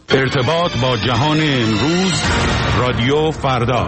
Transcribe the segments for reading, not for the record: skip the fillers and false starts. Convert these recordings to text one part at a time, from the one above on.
ارتباط با جهان امروز، رادیو فردا.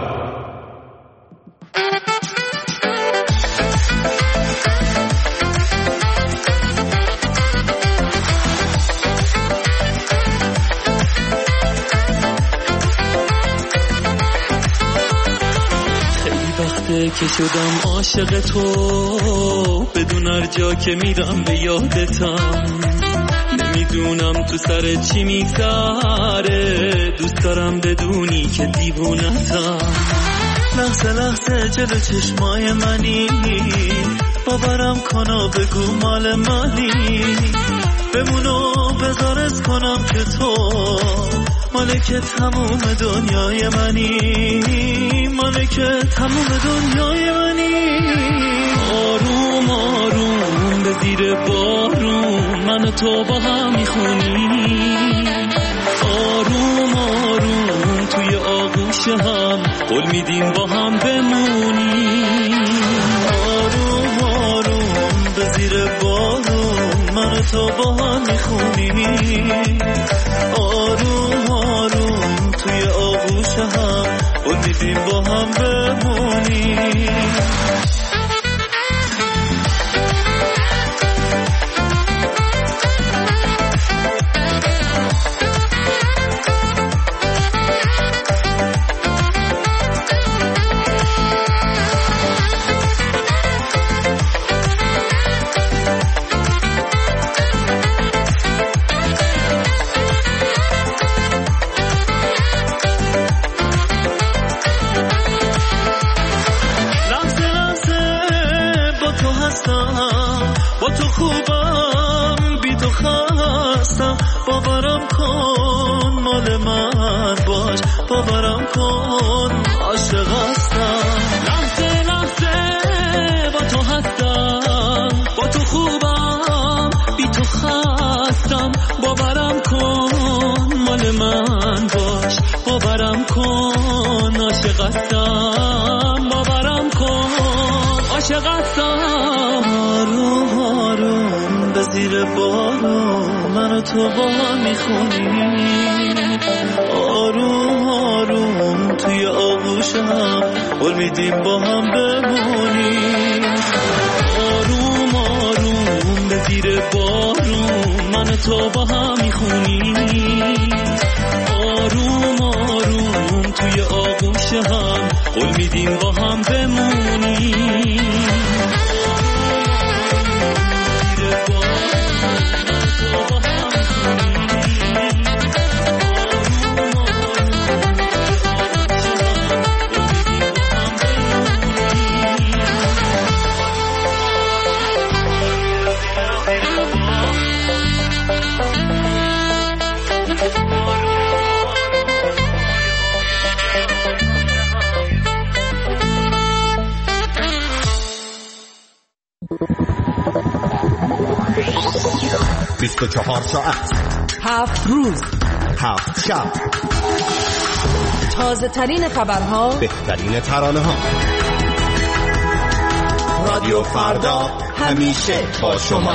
خیلی وقته که شدم عاشق تو، بدون هر جا که میرم به یادتم. نمیدونم تو سر چی میگذره، دوست دارم بدونی که دیوونتم. لحظه لحظه جلو چشمای منی، باورم کنا بگو مال منی. بمونو بذارت کنم که تو مالک تموم دنیای منی، مالک تموم دنیای منی. آروم آروم به زیر بارون من و تو با هم میخونیم. آروم آروم توی آغوش هم قول میدیم با هم بمونیم. آروم آروم به زیر بارون من و تو با هم میخونیم. آروم آروم توی آغوش هم قول میدیم با هم بمونیم. با تو خوبم بی تو خستم، باورم کن مال من باش، باورم کن عاشق هستم. لحظه لحظه با تو هستم، با تو خوبم بی تو خستم، باورم کن مال من باش، باورم کن عاشق هستم، باورم کن عاشق هستم. آروم آروم به زیر بارون من و تو با هم میخونیم. آروم آروم توی آغوش هم قول میدیم با هم بمونیم. آروم آروم به زیر بارون من و تو با هم میخونیم. آروم آروم توی آغوش هم قول میدیم با هم بمونیم. بیست و 24 ساعت 7 روز 7 شب، تازه ترین خبرها، بهترین ترانه ها. رادیو فردا همیشه با شما.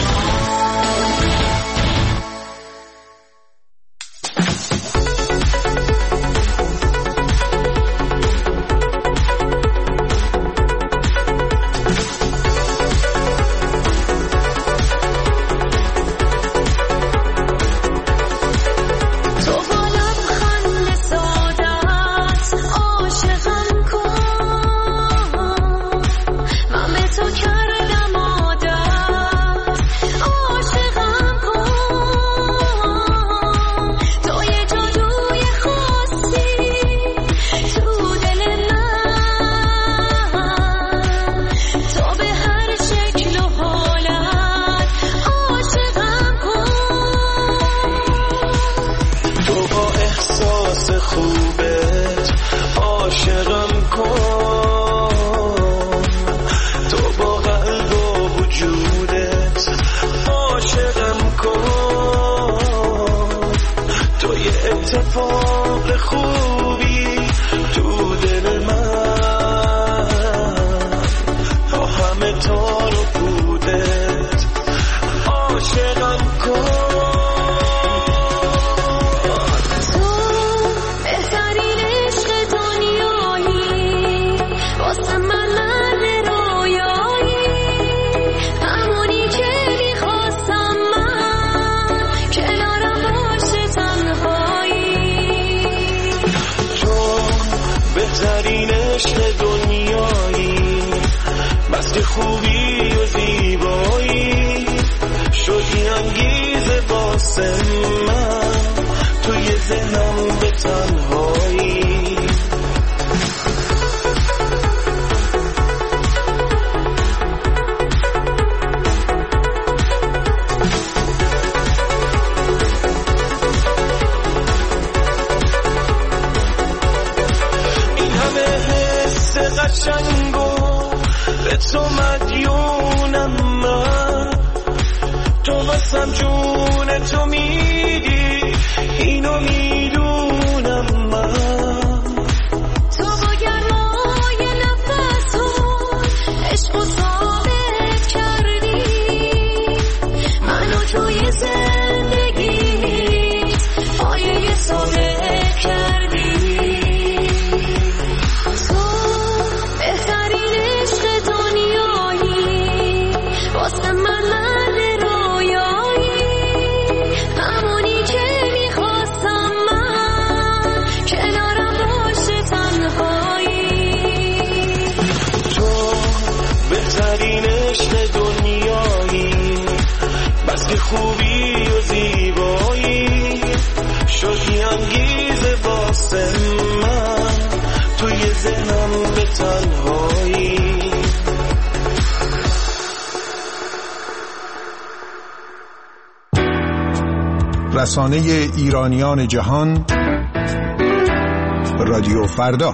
اتفاق خوبی تو دل من، با همه تار و پودت عاشقم کن. عشق دنیایی، بس که خوبی و زیبایی شدی انگیزه واسه من، توی ذهنم به تنهایی. قشنگو به تو مدیونم من، تو واسم جون تو میدی، اینو میدونم من. تو با گرمای نفسون عشقو ثابت کردی، منو توی زندگیت پایه ثابت کردی. خوبی و زیبایی شدی انگیزه واسه من، توی ذهنم به تنهایی. رسانه ایرانیان جهان، رادیو فردا.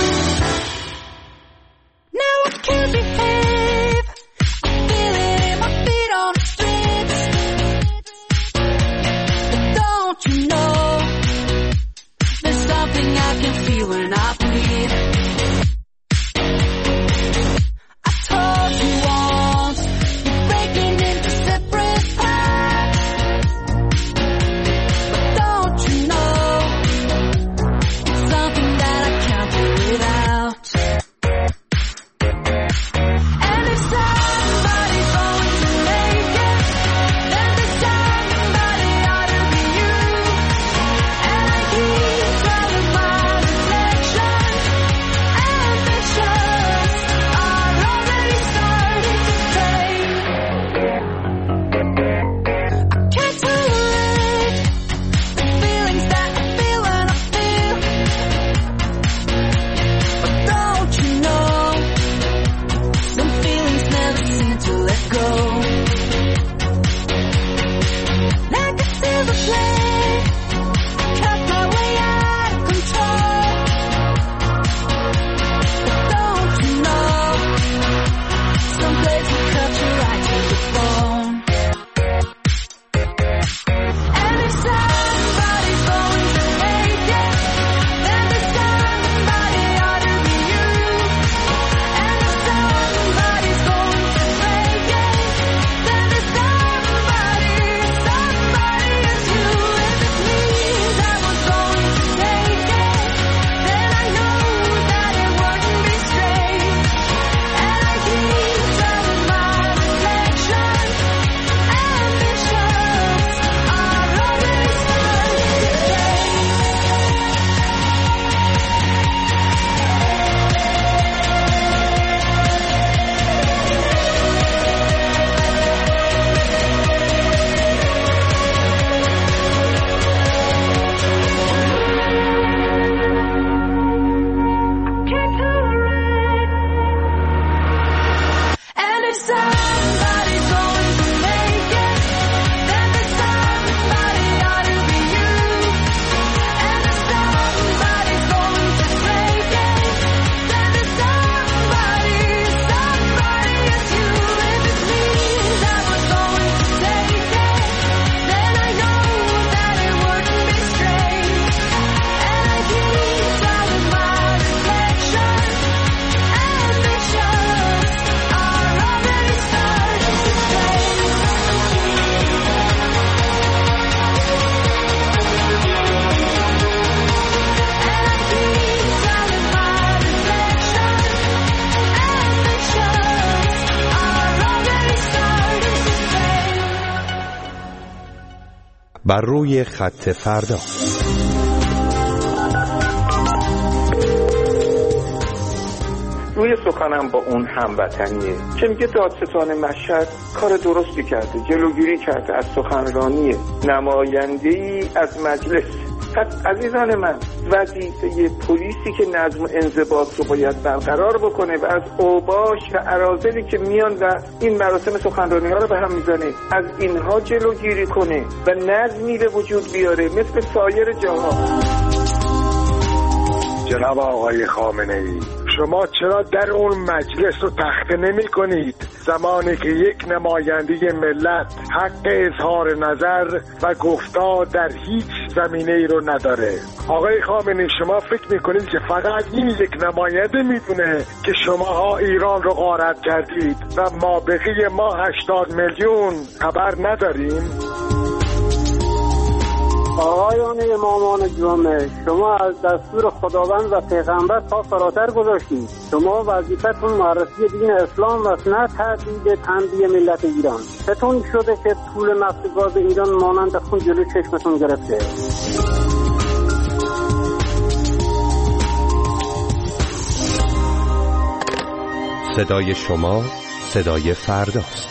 بر روی خط فردا. روی سخنم با اون هموطنیه که میگه دادستان مشهد کار درستی کرده، جلوگیری کرده از سخنرانی نماینده‌ای از مجلس. پس عزیزان من، وظیفه پلیسی که نظم و انضباط رو باید برقرار بکنه و از اوباش و اراذلی که میان و این مراسم سخنرانی ها رو به هم میزنه از اینها جلوگیری کنه و نظمی به وجود بیاره مثل سایر جاها. جناب آقای خامنه‌ای، شما چرا در اون مجلس رو تخته نمی کنید زمانی که یک نماینده ملت حق اظهار نظر و گفتار در هیچ زمینه ای رو نداره؟ آقای خامنه‌ای، شما فکر میکنید که فقط این یک نماینده میدونه که شماها ایران رو غارت کردید و ما بقیه 80 میلیون خبر نداریم؟ آقایان امامان جامعه، شما از دستور خداوند و پیغمبر تا فراتر گذاشتید. شما وظیفتون معرفی دین اسلام و نه تهدید تنبیه ملت ایران. چطور شده که طول نفت گاز ایران مانند خون جلو چشمتون گرفته؟ صدای شما صدای فرداست.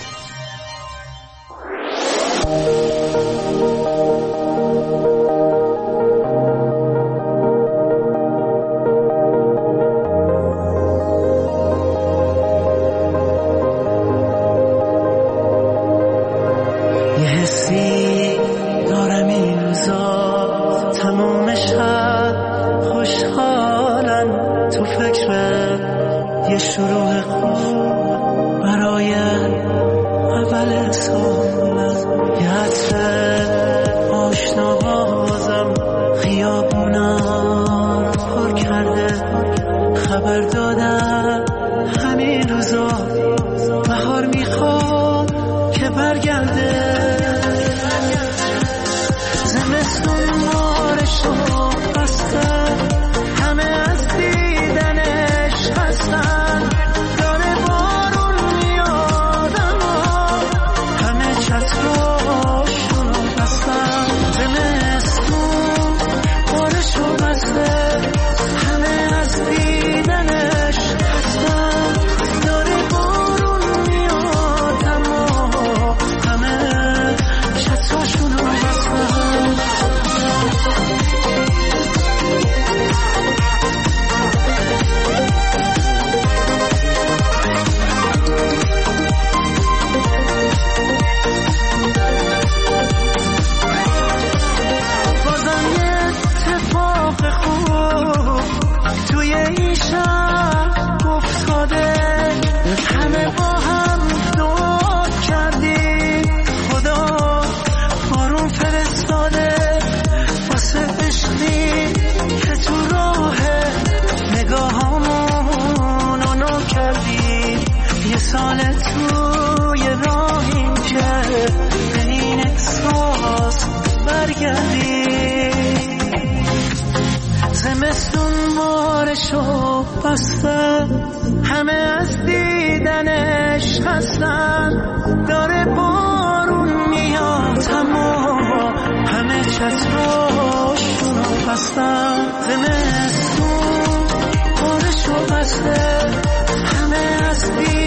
همه از دیدنش خستن، داره بارون میاد اما همه چتراشون رو بستن. زمستون بارشو بسته، همه از دیدنش